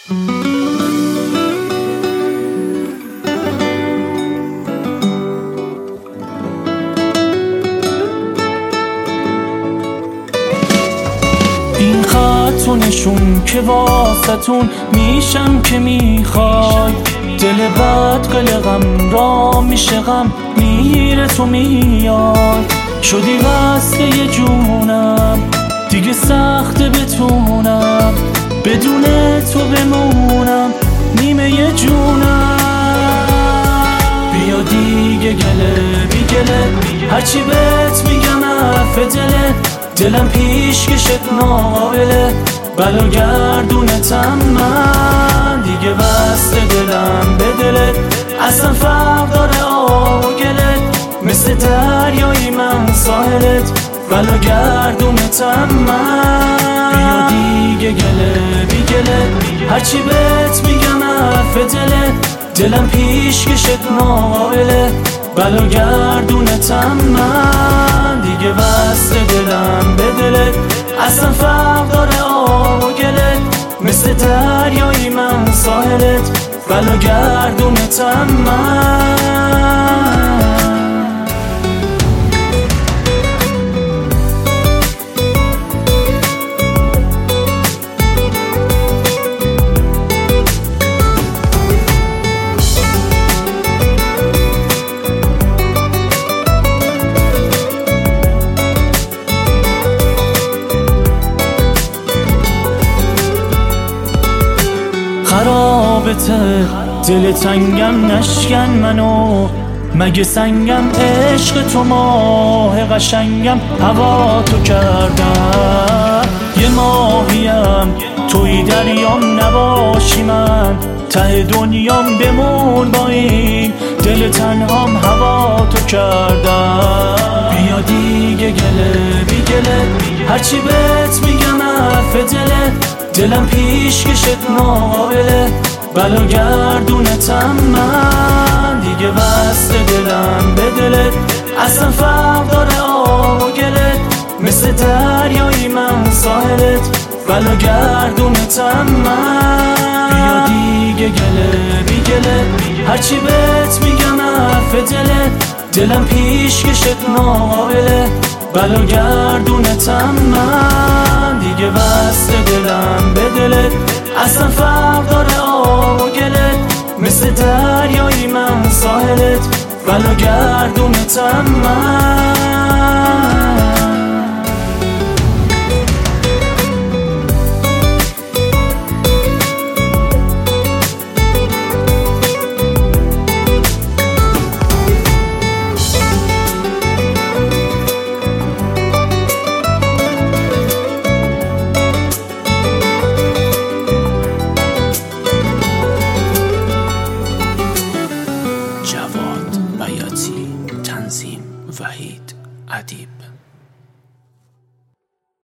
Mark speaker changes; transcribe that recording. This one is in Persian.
Speaker 1: این خط و نشون که واسطون میشم که میخوای، دل بد قلقم را میشه غم میره تو میای. شدی وصله جونم دیگه سخته بتونم بدون تو بمونم نیمه جونم. بیا دیگه گله بی گله هرچی بهت میگم حرف دله، دلم پیشکشت ناقابله بلا گردونتم من دیگه بسته دلم به دلت. اصلا فرق داره آب و گلت، مثل دریایی من ساحلت بلا گردونتم من. بیا دیگه گله بی گله هرچی بهت میگم حرف دله، دلم پیشکشت ناقابله بلا گردونتم من دیگه بسته دلم به دلت. اصلا فرق داره آب و گلت، مثل دریایی من ساحلت بلا گردونتم من. خرابته دل تنگم نشکن منو، مگه سنگم عشق تو ماه قشنگم هوا تو کردم. یه ماهیم توی دریام نباشی من ته دنیام بمون با این دل تنهام هوا تو کردم. بیا دیگه گله بی گله هرچی بهت میگم حرف دله، دلم پیشکشت ناقابله بلا گردونتم من دیگه بسته دلم به دلت. اصلا فرق داره آب و گلت، مثل دریایی من ساحلت بلا گردونتم من. بیا دیگه گله بی گله هرچی بهت میگم حرف دله، دلم پیشکشت ناقابله بلا گردونتم من دیگه بسته دلم به دلت. اصلا فرق داره آب و گلت، مثل دریایی من ساحلت بلا گردونتم من.
Speaker 2: جواد بیاتی، تنظیم وحید ادیب.